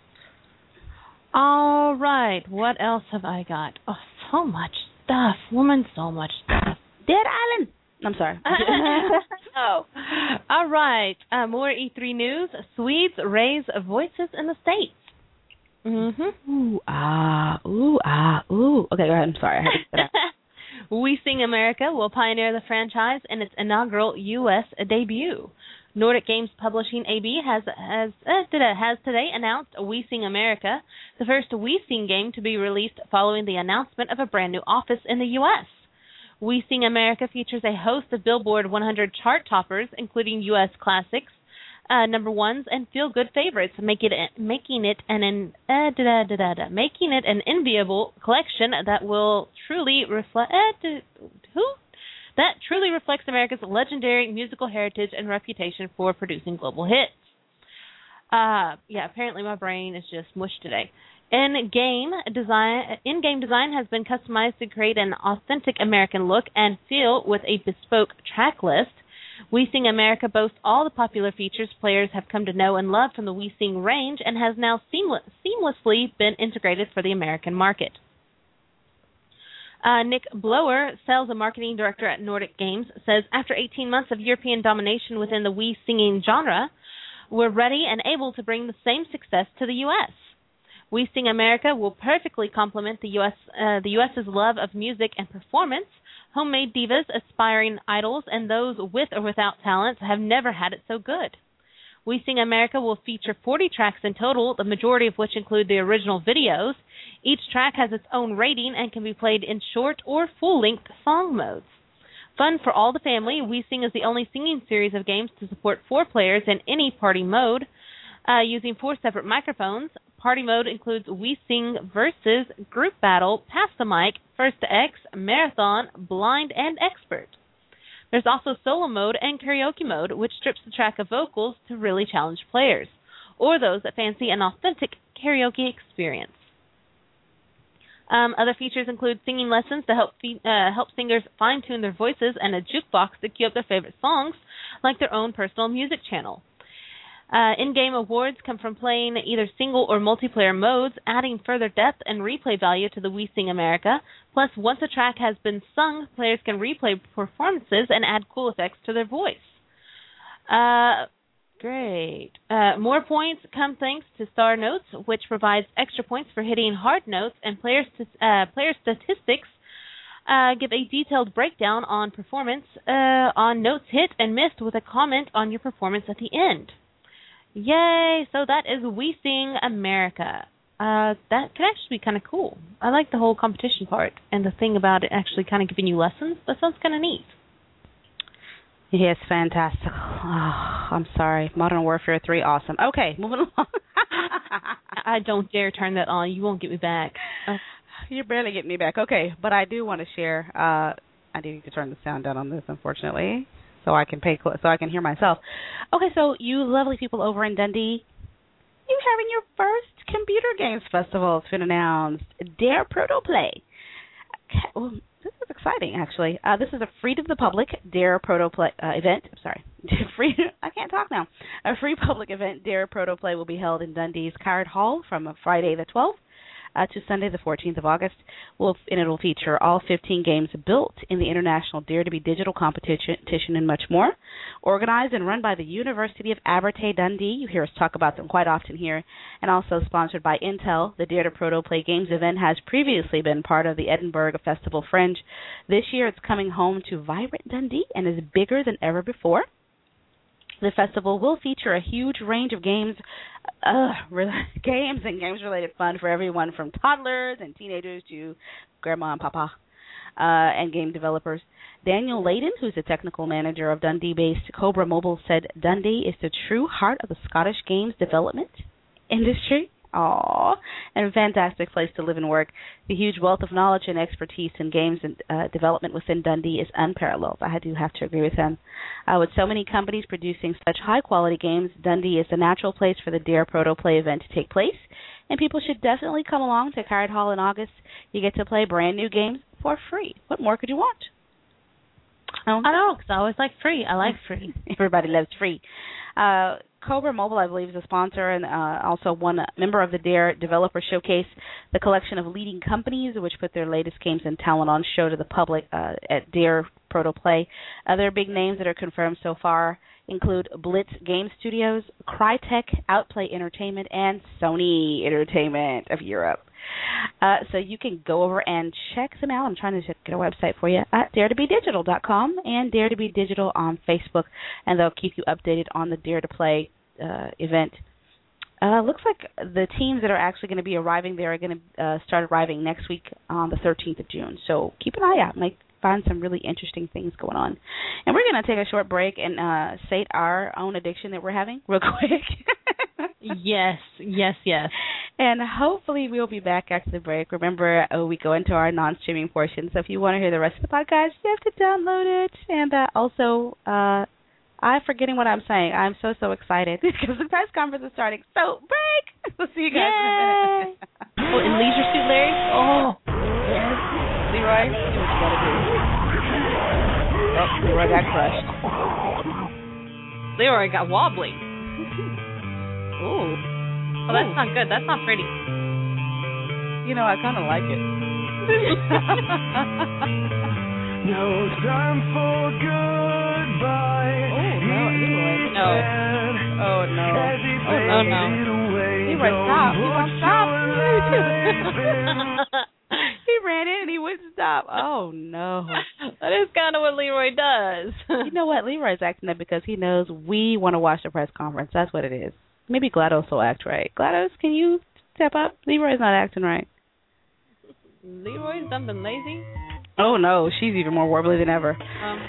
All right, what else have I got? Oh, so much stuff. Woman, so much stuff. Dead Island. I'm sorry. Oh. All right, uh, more E three news. Swedes raise voices in the States. Mm-hmm. Ooh, ah, ooh, ah, ooh. Okay, go ahead. I'm sorry. I had to get that. We Sing America will pioneer the franchise in its inaugural U S debut. Nordic Games Publishing A B has has uh, has today announced We Sing America, the first We Sing game to be released following the announcement of a brand new office in the U S. We Sing America features a host of Billboard one hundred chart toppers, including U S classics, Uh, number ones, and feel-good favorites, make it, making it an uh, da, da, da, da, da, making it an enviable collection that will truly reflect uh, who that truly reflects America's legendary musical heritage and reputation for producing global hits. Uh, yeah, apparently my brain is just mush today. In-game design, in-game design has been customized to create an authentic American look and feel with a bespoke track list. We Sing America boasts all the popular features players have come to know and love from the We Sing range and has now seamless, seamlessly been integrated for the American market. Uh, Nick Blower, sales and marketing director at Nordic Games, says after eighteen months of European domination within the We Singing genre, we're ready and able to bring the same success to the U S. We Sing America will perfectly complement the U S uh, the US's love of music and performance. Homemade divas, aspiring idols, and those with or without talent have never had it so good. We Sing America will feature forty tracks in total, the majority of which include the original videos. Each track has its own rating and can be played in short or full-length song modes. Fun for all the family, We Sing is the only singing series of games to support four players in any party mode. Uh, using four separate microphones, party mode includes We Sing Versus, Group Battle, Pass the Mic, First to X, Marathon, Blind, and Expert. There's also solo mode and karaoke mode, which strips the track of vocals to really challenge players, or those that fancy an authentic karaoke experience. Um, other features include singing lessons to help fe- uh, help singers fine-tune their voices and a jukebox to cue up their favorite songs, like their own personal music channel. Uh, in-game awards come from playing either single or multiplayer modes, adding further depth and replay value to the We Sing America. Plus, once a track has been sung, players can replay performances and add cool effects to their voice. Uh, great. Uh, more points come thanks to Star Notes, which provides extra points for hitting hard notes, and player, st- uh, player statistics uh, give a detailed breakdown on performance, uh, on notes hit and missed, with a comment on your performance at the end. Yay! So that is We Sing America. Uh, that could actually be kind of cool. I like the whole competition part and the thing about it actually kind of giving you lessons. That sounds kind of neat. Yes, fantastic. Oh, I'm sorry. Modern Warfare three, awesome. Okay, moving along. I don't dare turn that on. You won't get me back. Uh, You're barely getting me back. Okay, but I do want to share. Uh, I do need to turn the sound down on this, unfortunately, so I can pay cl- so I can hear myself. Okay, so you lovely people over in Dundee, you're having your first computer games festival. It's been announced. Dare Proto Play. Okay, well, this is exciting, actually. Uh, this is a free to the public Dare Proto Play uh, event. I'm sorry, free. I can't talk now. A free public event, Dare Proto Play, will be held in Dundee's Card Hall from Friday the twelfth uh, to Sunday the fourteenth of August, will and it will feature all fifteen games built in the International Dare to Be Digital competition and much more. Organized and run by the University of Abertay Dundee, you hear us talk about them quite often here, and also sponsored by Intel, the Dare to Proto Play Games event has previously been part of the Edinburgh Festival Fringe. This year it's coming home to vibrant Dundee and is bigger than ever before. The festival will feature a huge range of games, uh, re- games and games-related fun for everyone from toddlers and teenagers to grandma and papa uh, and game developers. Daniel Layden, who's the technical manager of Dundee-based Cobra Mobile, said Dundee is the true heart of the Scottish games development industry. Aww, and a fantastic place to live and work. The huge wealth of knowledge and expertise in games and uh, development within Dundee is unparalleled. I do have to agree with him. Uh, with so many companies producing such high-quality games, Dundee is the natural place for the Dare Proto Play event to take place, and people should definitely come along to Carrot Hall in August. You get to play brand new games for free. What more could you want? I know, because I always like free. I like free. Everybody loves free. Uh, Cobra Mobile, I believe, is a sponsor and uh, also one member of the Dare Developer Showcase, the collection of leading companies which put their latest games and talent on show to the public uh, at Dare Proto Play. Other big names that are confirmed so far include Blitz Game Studios, Crytek, Outplay Entertainment, and Sony Entertainment of Europe. Uh, so you can go over and check them out. I'm trying to get a website for you at dare to be digital dot com and Dare to Be Digital on Facebook, and they'll keep you updated on the Dare to Play uh, event. Uh, looks like the teams that are actually going to be arriving there are going to uh, start arriving next week on the thirteenth of June. So keep an eye out. Might find some really interesting things going on. And we're going to take a short break and uh, sate our own addiction that we're having real quick. Yes, yes, yes. And hopefully we'll be back after the break. Remember, oh, we go into our non-streaming portion. So if you want to hear the rest of the podcast, you have to download it. And uh, also, uh, I'm forgetting what I'm saying. I'm so, so excited because the press conference is starting. So, break! We'll see you guys in a minute. Oh, in Leisure Suit Larry? Oh. Yes. Leroy, do what you got to do. Oh, Leroy got crushed. Leroy got wobbly. Ooh. Oh, that's not good. That's not pretty. You know, I kind of like it. No time for goodbye. Oh, no, Leroy. No. Oh, no. Oh, no. Leroy, stop. He won't stop. He ran in and he wouldn't stop. Oh, no. That is kind of what Leroy does. You know what? Leroy's acting up because he knows we want to watch the press conference. That's what it is. Maybe GLaDOS will act right. GLaDOS, can you step up? Leroy's not acting right. Leroy's something lazy? Oh, no. She's even more warbly than ever. Um.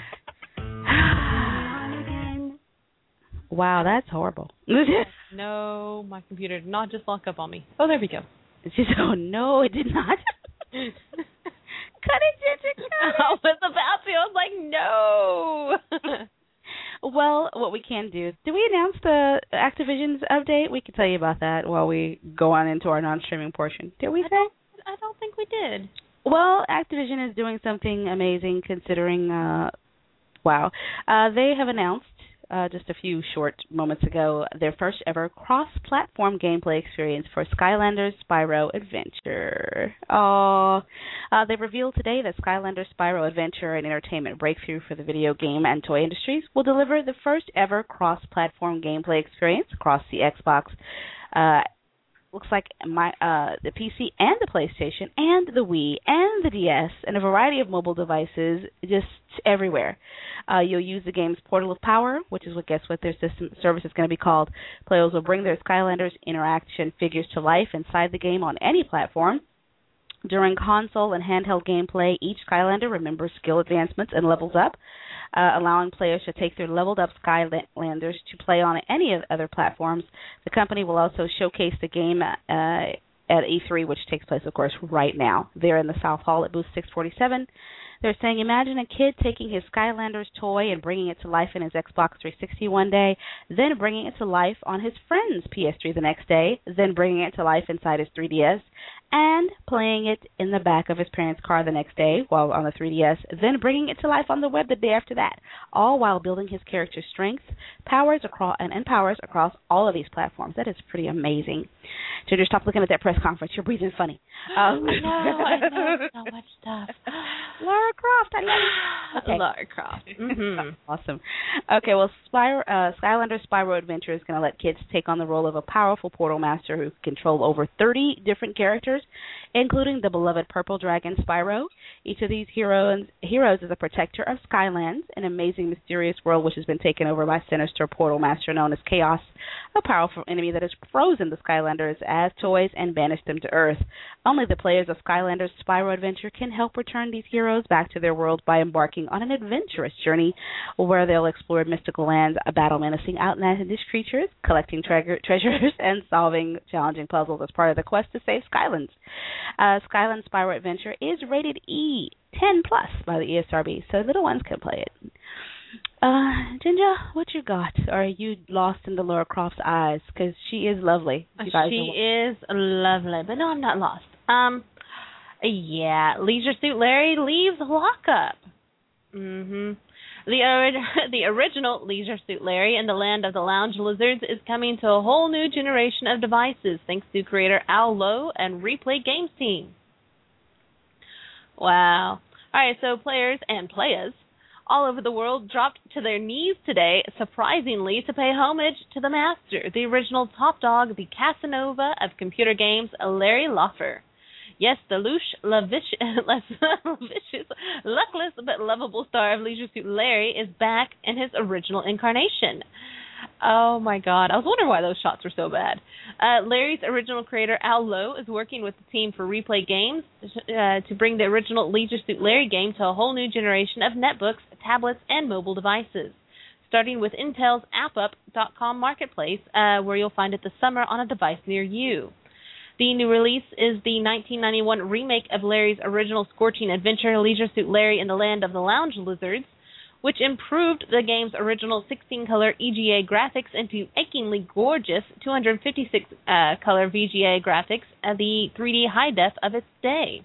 Wow, that's horrible. No, my computer did not just lock up on me. Oh, there we go. She said, oh, no, it did not. Cut it, Ginger, cut it. I was about to. I was like, no. Well, what we can do, did we announce the Activision's update? We can tell you about that while we go on into our non-streaming portion. Did we I say? don't, I don't think we did. Well, Activision is doing something amazing considering, uh, wow. Uh, they have announced uh, just a few short moments ago their first ever cross-platform gameplay experience for Skylanders Spyro Adventure. Oh, uh, they revealed today that Skylanders Spyro Adventure, an entertainment breakthrough for the video game and toy industries, will deliver the first ever cross-platform gameplay experience across the Xbox, uh, looks like my uh, the P C and the PlayStation and the Wii and the D S and a variety of mobile devices just everywhere. Uh, you'll use the game's Portal of Power, which is what guess what their system service is going to be called. Players will bring their Skylanders interaction figures to life inside the game on any platform. During console and handheld gameplay, each Skylander remembers skill advancements and levels up, uh, allowing players to take their leveled up Skylanders to play on any of other platforms. The company will also showcase the game uh, at E three, which takes place, of course, right now. They're in the South Hall at booth six forty-seven. They're saying, imagine a kid taking his Skylanders toy and bringing it to life in his Xbox three sixty one day, then bringing it to life on his friend's P S three the next day, then bringing it to life inside his three D S, and playing it in the back of his parents' car the next day while on the three D S, then bringing it to life on the web the day after that. all while building his character's strengths, powers across and, and powers across all of these platforms. That is pretty amazing. Ginger, stop looking at that press conference. You're breathing funny. Um, no, I know so much stuff. Lara Croft, I love it. Okay. Lara Croft. Mm-hmm. Awesome. Okay, well, Spyro, uh, Skylanders Spyro Adventure is going to let kids take on the role of a powerful portal master who can control over thirty different characters, including the beloved purple dragon Spyro. Each of these heroes, heroes is a protector of Skylands, an amazing, mysterious world which has been taken over by a sinister portal master known as Chaos, a powerful enemy that has frozen the Skylanders as toys and banished them to Earth. Only the players of Skylanders Spyro Adventure can help return these heroes back to their world by embarking on an adventurous journey where they'll explore mystical lands, battle menacing outlandish creatures, collecting tre- treasures, and solving challenging puzzles as part of the quest to save Skylands. Uh, Skyland Spyro Adventure is rated E ten plus by the E S R B, so little ones can play it. Uh, Ginger, what you got? Or are you lost in the Lara Croft's eyes? Because she is lovely. You guys she are... is lovely, but no, I'm not lost. Um, yeah, Leisure Suit Larry leaves lockup. Mm-hmm. The, or- the original Leisure Suit Larry in the Land of the Lounge Lizards is coming to a whole new generation of devices thanks to creator Al Lowe and Replay Games team. Wow. All right, so players and playas all over the world dropped to their knees today, surprisingly, to pay homage to the master, the original top dog, the Casanova of computer games, Larry Loffer. Yes, the louche, lavicious, luckless but lovable star of Leisure Suit Larry is back in his original incarnation. Oh, my God. I was wondering why those shots were so bad. Uh, Larry's original creator, Al Lowe, is working with the team for Replay Games uh, to bring the original Leisure Suit Larry game to a whole new generation of netbooks, tablets, and mobile devices, starting with Intel's AppUp dot com marketplace, uh, where you'll find it this summer on a device near you. The new release is the nineteen ninety-one remake of Larry's original scorching adventure, Leisure Suit Larry in the Land of the Lounge Lizards, which improved the game's original sixteen-color E G A graphics into achingly gorgeous two hundred fifty-six color V G A graphics at the three D high-def of its day.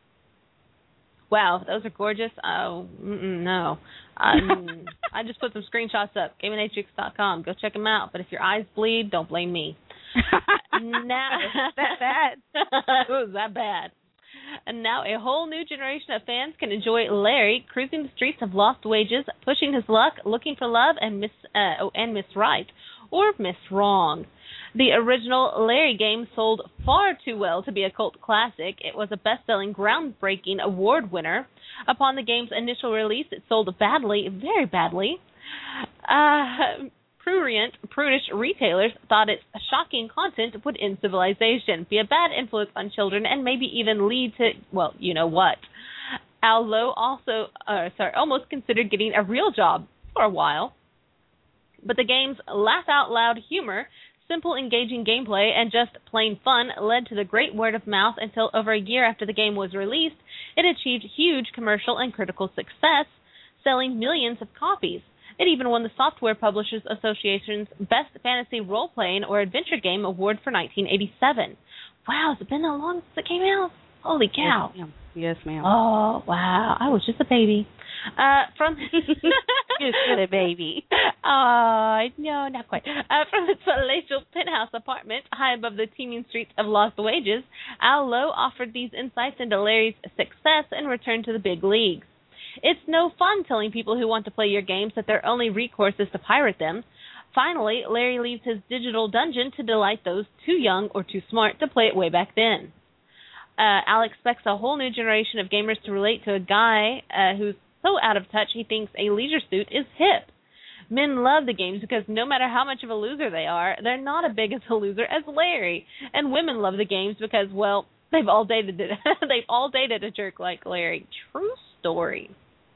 Wow, those are gorgeous. Oh, mm-mm, no. Um, I just put some screenshots up, gaming atrix dot com. Go check them out. But if your eyes bleed, don't blame me. Now, that bad. It was that bad. And now a whole new generation of fans can enjoy Larry cruising the streets of Lost Wages, pushing his luck, looking for love, and miss uh, oh, and miss right, or miss wrong. The original Larry game sold far too well to be a cult classic. It was a best-selling, groundbreaking award winner. Upon the game's initial release, it sold badly, very badly. Uh... Prurient, prudish retailers thought its shocking content would end civilization, be a bad influence on children, and maybe even lead to, well, you know what. Al Lowe also, uh, sorry, almost considered getting a real job for a while. But the game's laugh-out-loud humor, simple, engaging gameplay, and just plain fun led to the great word of mouth until over a year after the game was released, it achieved huge commercial and critical success, selling millions of copies. It even won the Software Publishers Association's Best Fantasy Role-Playing or Adventure Game Award for nineteen eighty-seven. Wow, has it been that long since it came out? Holy cow. Yes, ma'am. Yes, ma'am. Oh, wow. I was just a baby. Uh, from You're still a baby. Oh, no, not quite. Uh, from its palatial penthouse apartment high above the teeming streets of Lost Wages, Al Lowe offered these insights into Larry's success and return to the big leagues. It's no fun telling people who want to play your games that their only recourse is to pirate them. Finally, Larry leaves his digital dungeon to delight those too young or too smart to play it way back then. Uh, Al expects a whole new generation of gamers to relate to a guy uh, who's so out of touch he thinks a leisure suit is hip. Men love the games because no matter how much of a loser they are, they're not as big as a loser as Larry. And women love the games because, well, they've all dated it. they've all dated a jerk like Larry. True story.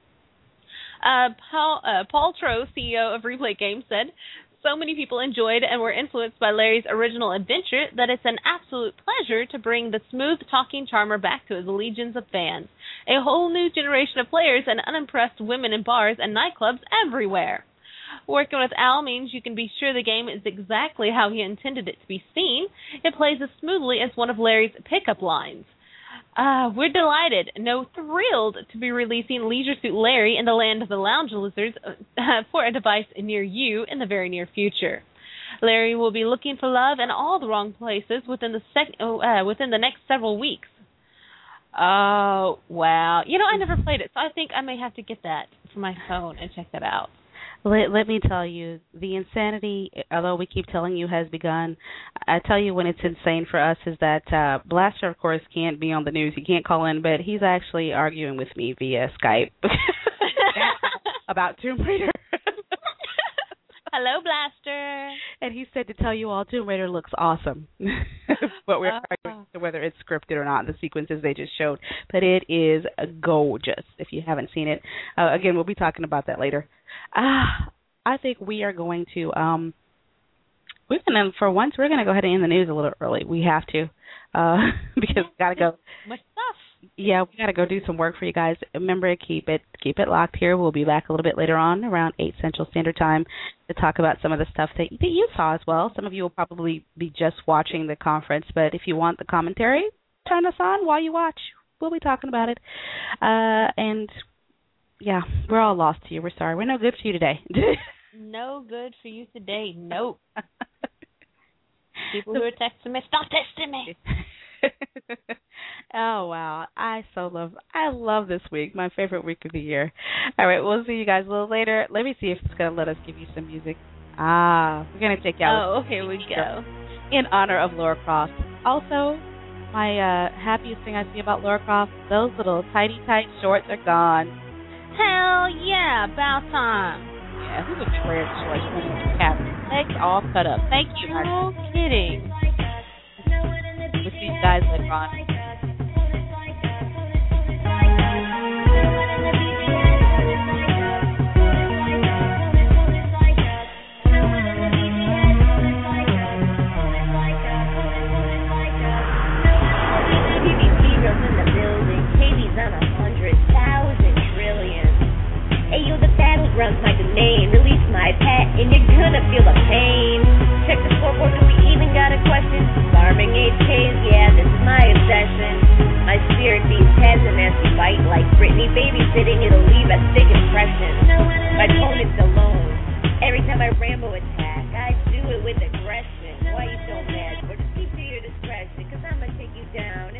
Uh, Paul, uh, Paul Trow, C E O of Replay Games, said, so many people enjoyed and were influenced by Larry's original adventure that it's an absolute pleasure to bring the smooth-talking charmer back to his legions of fans. A whole new generation of players and unimpressed women in bars and nightclubs everywhere. Working with Al means you can be sure the game is exactly how he intended it to be seen. It plays as smoothly as one of Larry's pickup lines. Uh, we're delighted, no, thrilled to be releasing Leisure Suit Larry in the Land of the Lounge Lizards uh, for a device near you in the very near future. Larry will be looking for love in all the wrong places within the sec- uh, within the next several weeks. Oh, wow. You know, I never played it, so I think I may have to get that for my phone and check that out. Let, let me tell you, the insanity, although we keep telling you, has begun. I tell you when it's insane for us is that uh, Blaster, of course, can't be on the news. He can't call in, but he's actually arguing with me via Skype about Tomb Raider. Hello, Blaster. And he said to tell you all, Tomb Raider looks awesome. But we're arguing uh, whether it's scripted or not, the sequences they just showed. But it is gorgeous if you haven't seen it. Uh, again, we'll be talking about that later. Uh, I think we are going to, um, we're going to, for once, we're going to go ahead and end the news a little early. We have to, uh, because we got to go. Much stuff. Yeah, we got to go do some work for you guys. Remember, keep it keep it locked here. We'll be back a little bit later on, around eight Central Standard Time, to talk about some of the stuff that, that you saw as well. Some of you will probably be just watching the conference, but if you want the commentary, turn us on while you watch. We'll be talking about it. Uh, and, yeah, we're all lost to you. We're sorry. We're no good for you today. No good for you today. Nope. People who are texting me, stop texting me. Oh, wow. I so love, I love this week, my favorite week of the year. All right, we'll see you guys a little later. Let me see if it's going to let us give you some music. Ah, we're going to take you out. Oh, here we go. In honor of Lara Croft. Also, my uh, happiest thing I see about Lara Croft, those little tighty tight shorts are gone. Hell yeah, about time. Yeah, who would wear shorts when it's Catherine? Legs all cut up. Thank you, Marty. No kidding. We'll see you guys later on. Runs my domain, release my pet, and you're gonna feel the pain. Check the scoreboard, do we even got a question? Farming H Ks, yeah, this is my obsession. My spirit beats heads and as we fight like Britney babysitting, it'll leave a thick impression. My opponent's alone. Every time I Rambo attack, I do it with aggression. Why you so mad? Or just keep to your discretion, cause I'ma take you down.